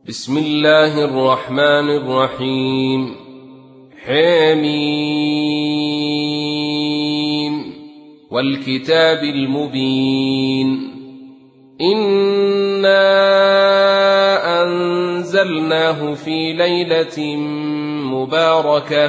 بسم الله الرحمن الرحيم. حميم والكتاب المبين. إنا أنزلناه في ليلة مباركة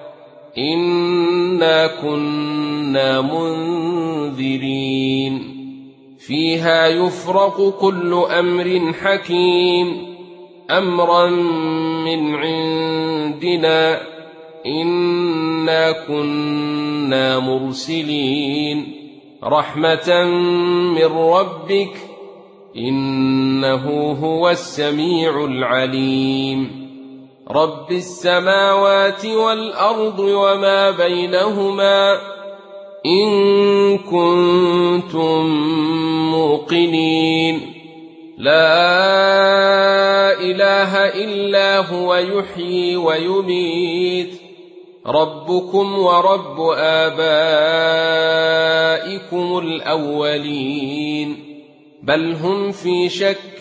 إنا كنا منذرين فيها يفرق كل أمر حكيم أمرا من عندنا إنا كنا مرسلين رحمة من ربك إنه هو السميع العليم رب السماوات والأرض وما بينهما إن كنتم موقنين لا إله إلا هو يحيي ويميت ربكم ورب آبائكم الأولين بل هم في شك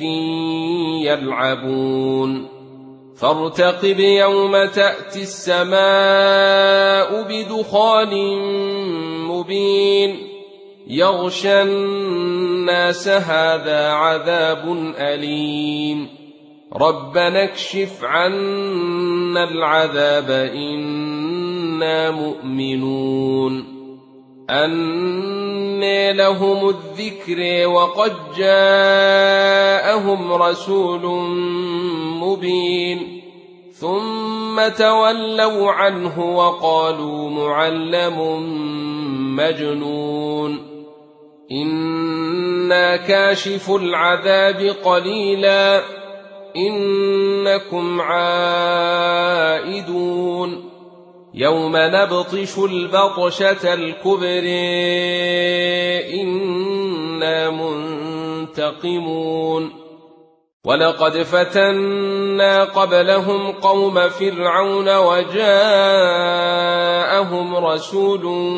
يلعبون فارتقب يوم تأتي السماء بدخان مبين يغشى الناس هذا عذاب أليم ربنا اكشف عنا العذاب إنا مؤمنون أنى لهم الذكر وقد جاءهم رسول مبين ثم تولوا عنه وقالوا معلم مجنون إنا كاشف العذاب قليلا إنكم عائدون يوم نبطش البطشة الكبر إنا منتقمون ولقد فتنا قبلهم قوم فرعون وجاءهم رسول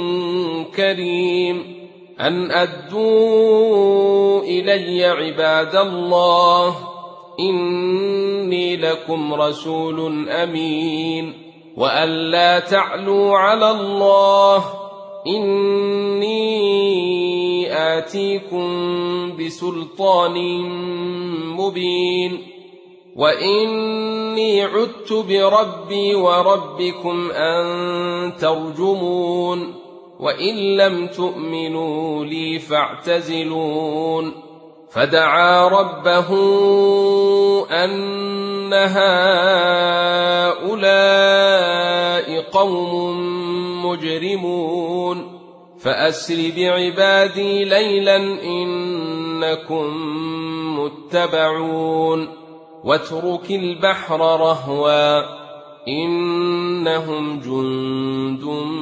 كريم أن أدوا إلي عباد الله إني لكم رسول أمين وأن لا تعلوا على الله إني آتيكم بسلطان مبين وإني عدت بربي وربكم أن ترجمون وإن لم تؤمنوا لي فاعتزلون فدعا ربه أن هؤلاء قوم مجرمون فأسر بعبادي ليلا إنكم متبعون واترك البحر رهوا إنهم جند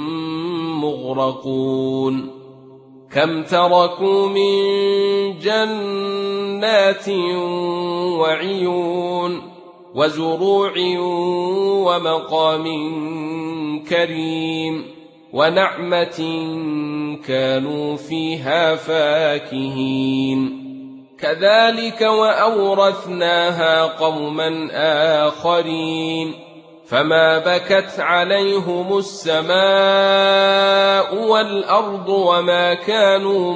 مغرقون كم تركوا من جنات وعيون وزروع ومقام كريم ونعمة كانوا فيها فاكهين كذلك وأورثناها قوما آخرين فما بكت عليهم السماء والأرض وما كانوا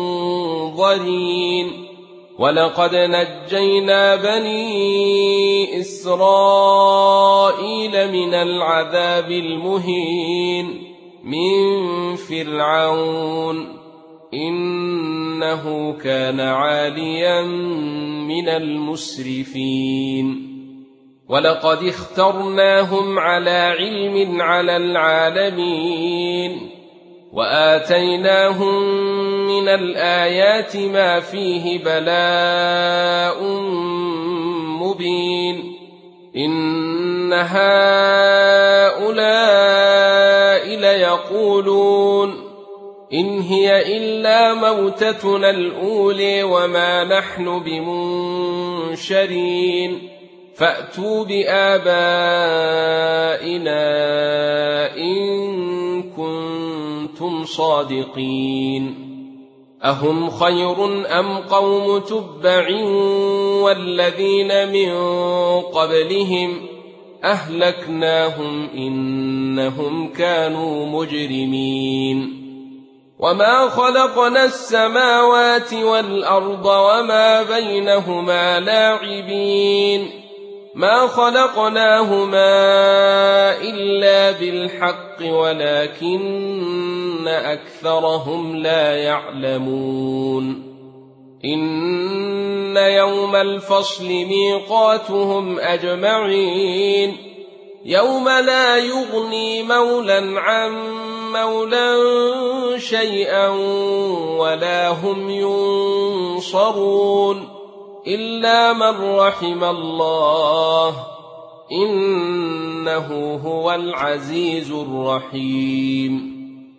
منظرين ولقد نجينا بني إسرائيل من العذاب المهين من فرعون إنه كان عاليا من المسرفين ولقد اخترناهم على علم على العالمين وآتيناهم من الآيات ما فيه بلاء مبين إن هؤلاء ليقولون إن هي إلا موتتنا الأولى وما نحن بمنشرين فأتوا بآبائنا إن كنتم صادقين أهم خير أم قوم تبع والذين من قبلهم أهلكناهم إنهم كانوا مجرمين وما خلقنا السماوات والأرض وما بينهما لاعبين ما خلقناهما إلا بالحق ولكن أكثرهم لا يعلمون إن يوم الفصل ميقاتهم أجمعين يوم لا يغني مولى عن مولى شيئا ولا هم ينصرون إلا من رحم الله إنه هو العزيز الرحيم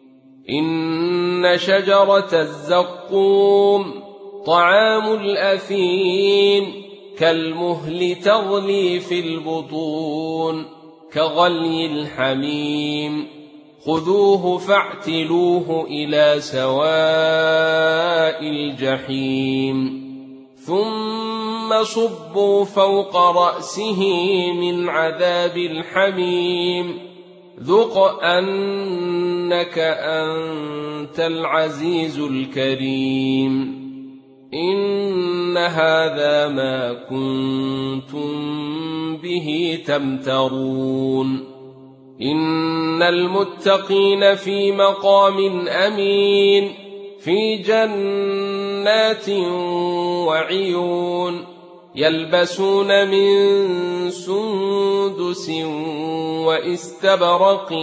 إن شجرة الزقوم طعام الأثيم كالمهل تغلي في البطون كغلي الحميم خذوه فاعتلوه إلى سواء الجحيم ثم صبوا فوق رأسه من عذاب الحميم ذق أنك أنت العزيز الكريم إن هذا ما كنتم به تمترون إن المتقين في مقام أمين في جنات وعيون يلبسون من سندس واستبرق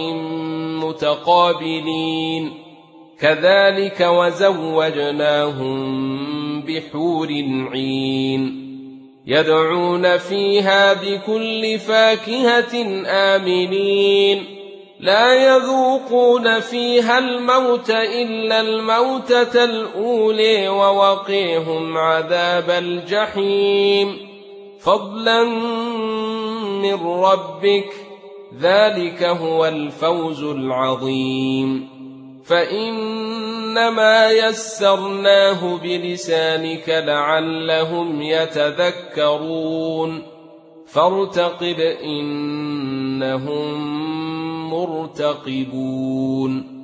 متقابلين كذلك وزوجناهم بحور عين يدعون فيها بكل فاكهة آمنين لا يذوقون فيها الموت إلا الموتة الأولى ووقيهم عذاب الجحيم فضلا من ربك ذلك هو الفوز العظيم فإنما يسرناه بلسانك لعلهم يتذكرون فارتقب إنهم مرتقبون